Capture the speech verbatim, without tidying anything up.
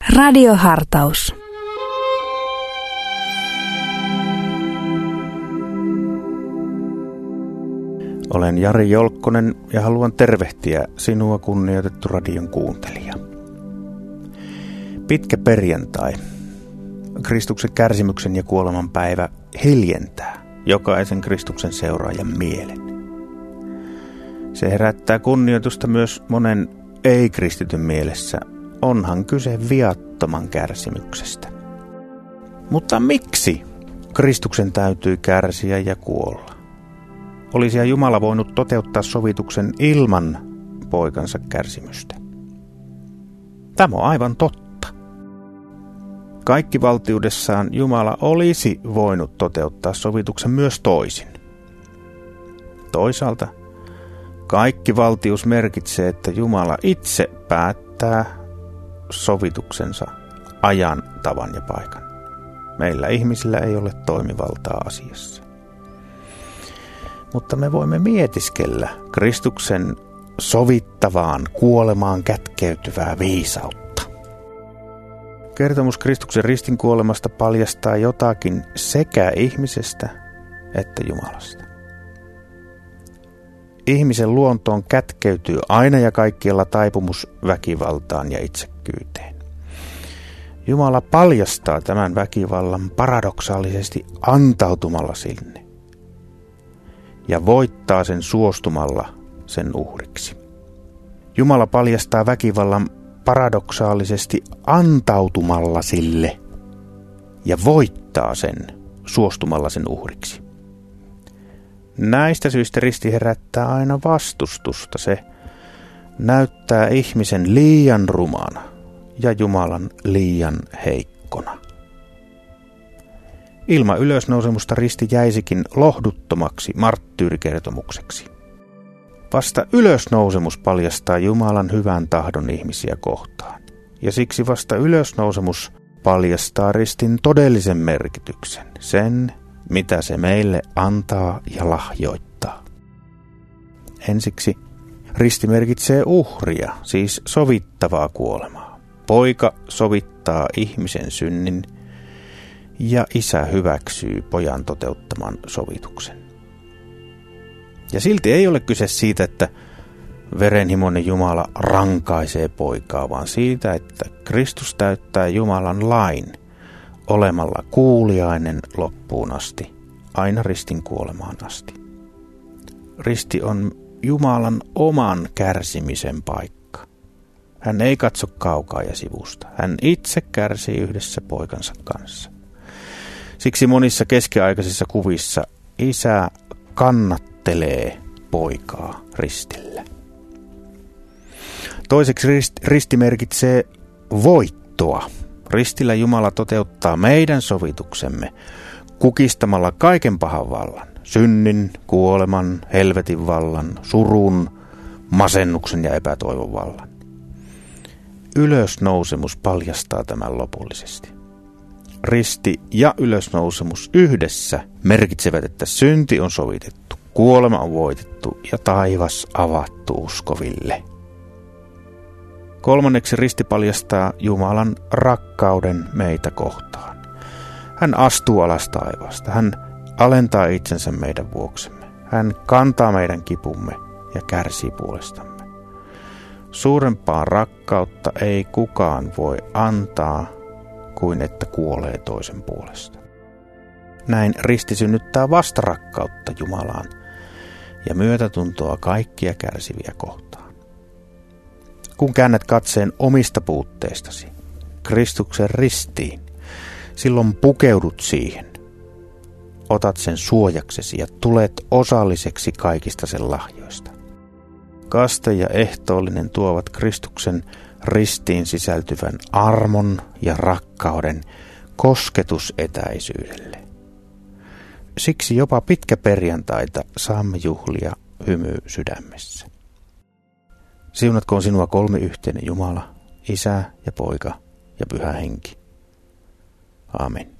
Radiohartaus. Olen Jari Jolkkonen ja haluan tervehtiä sinua, kunnioitettu radion kuuntelija. Pitkä perjantai, Kristuksen kärsimyksen ja kuoleman päivä hiljentää jokaisen Kristuksen seuraajan mielen. Se herättää kunnioitusta myös monen ei-kristityn mielessä, onhan kyse viattoman kärsimyksestä. Mutta miksi Kristuksen täytyy kärsiä ja kuolla? Olisi Jumala voinut toteuttaa sovituksen ilman poikansa kärsimystä. Tämä on aivan totta. Kaikki valtiudessaan Jumala olisi voinut toteuttaa sovituksen myös toisin. Toisaalta kaikki valtius merkitsee, että Jumala itse päättää sovituksensa ajan, tavan ja paikan. Meillä ihmisillä ei ole toimivaltaa asiassa. Mutta me voimme mietiskellä Kristuksen sovittavaan kuolemaan kätkeytyvää viisautta. Kertomus Kristuksen ristin kuolemasta paljastaa jotakin sekä ihmisestä että Jumalasta. Ihmisen luontoon kätkeytyy aina ja kaikkialla taipumus väkivaltaan ja itsekkyyteen. Jumala paljastaa tämän väkivallan paradoksaalisesti antautumalla sinne ja voittaa sen suostumalla sen uhriksi. Jumala paljastaa väkivallan paradoksaalisesti antautumalla sille ja voittaa sen suostumalla sen uhriksi. Näistä syistä risti herättää aina vastustusta. Se näyttää ihmisen liian rumana ja Jumalan liian heikkona. Ilman ylösnousemusta risti jäisikin lohduttomaksi marttyyrikertomukseksi. Vasta ylösnousemus paljastaa Jumalan hyvän tahdon ihmisiä kohtaan. Ja siksi vasta ylösnousemus paljastaa ristin todellisen merkityksen, sen mitä se meille antaa ja lahjoittaa. Ensiksi risti merkitsee uhria, siis sovittavaa kuolemaa. Poika sovittaa ihmisen synnin ja isä hyväksyy pojan toteuttaman sovituksen. Ja silti ei ole kyse siitä, että verenhimoinen Jumala rankaisee poikaa, vaan siitä, että Kristus täyttää Jumalan lain olemalla kuuliainen loppuun asti, aina ristin kuolemaan asti. Risti on Jumalan oman kärsimisen paikka. Hän ei katso kaukaa ja sivusta. Hän itse kärsii yhdessä poikansa kanssa. Siksi monissa keskiaikaisissa kuvissa isä kannattelee poikaa ristillä. Toiseksi risti merkitsee voittoa. Ristillä Jumala toteuttaa meidän sovituksemme kukistamalla kaiken pahan vallan, synnin, kuoleman, helvetin vallan, surun, masennuksen ja epätoivon vallan. Ylösnousemus paljastaa tämän lopullisesti. Risti ja ylösnousemus yhdessä merkitsevät, että synti on sovitettu, kuolema on voitettu ja taivas avattu uskoville. Kolmanneksi risti paljastaa Jumalan rakkauden meitä kohtaan. Hän astuu alas taivaasta. Hän alentaa itsensä meidän vuoksemme. Hän kantaa meidän kipumme ja kärsii puolestamme. Suurempaa rakkautta ei kukaan voi antaa kuin että kuolee toisen puolesta. Näin risti synnyttää vastarakkautta Jumalaan ja myötätuntoa kaikkia kärsiviä kohtaan. Kun käännät katseen omista puutteistasi Kristuksen ristiin, silloin pukeudut siihen, otat sen suojaksesi ja tulet osalliseksi kaikista sen lahjoista. Kaste ja ehtoollinen tuovat Kristuksen ristiin sisältyvän armon ja rakkauden kosketusetäisyydelle. Siksi jopa pitkä perjantaita saamme juhlia hymy sydämessä. Siunatkoon sinua kolmiyhteinen Jumala, Isä ja Poika ja Pyhä Henki. Aamen.